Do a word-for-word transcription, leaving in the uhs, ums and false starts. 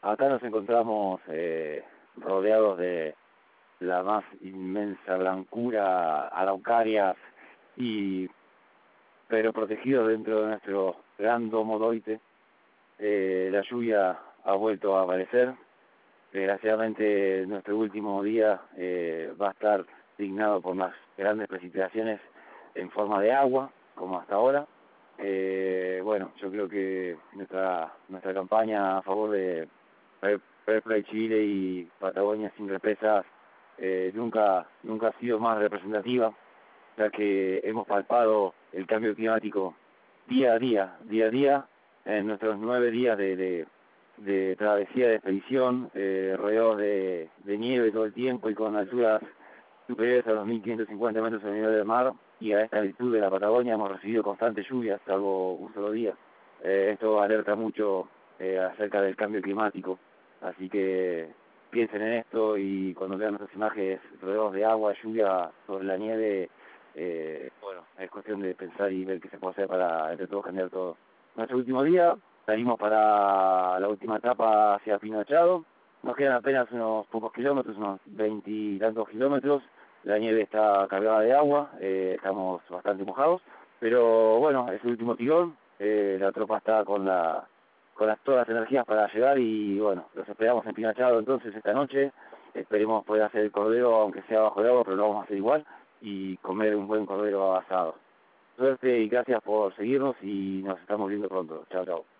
Acá nos encontramos eh, rodeados de la más inmensa blancura araucaria, y pero protegidos dentro de nuestro gran domo doite. Eh, la lluvia ha vuelto a aparecer. Desgraciadamente nuestro último día eh, va a estar dignado por unas grandes precipitaciones en forma de agua, como hasta ahora. Eh, bueno, yo creo que nuestra nuestra campaña a favor de Fair Fair Play Chile y Patagonia sin represas eh, nunca nunca ha sido más representativa, ya que hemos palpado el cambio climático día a día, día a día, en nuestros nueve días de, de, de travesía de expedición, eh, rodeados de, de nieve todo el tiempo y con alturas superiores a los mil quinientos cincuenta metros sobre el nivel del mar, y a esta altitud de la Patagonia hemos recibido constantes lluvias, salvo un solo día. Eh, esto alerta mucho eh, acerca del cambio climático, así que piensen en esto y cuando vean nuestras imágenes rodeados de agua, lluvia sobre la nieve, eh, bueno, es cuestión de pensar y ver qué se puede hacer para entre todos cambiar todo. Nuestro último día, salimos para la última etapa hacia Pinochado. Nos quedan apenas unos pocos kilómetros, unos veinte y tantos kilómetros. La nieve está cargada de agua, eh, estamos bastante mojados, pero bueno, es el último tirón. Eh, la tropa está con la con las, todas las energías para llegar y bueno, los esperamos en Pinachado entonces esta noche. Esperemos poder hacer el cordero, aunque sea bajo de agua, pero lo vamos a hacer igual, y comer un buen cordero asado. Suerte y gracias por seguirnos y nos estamos viendo pronto. Chao, chao.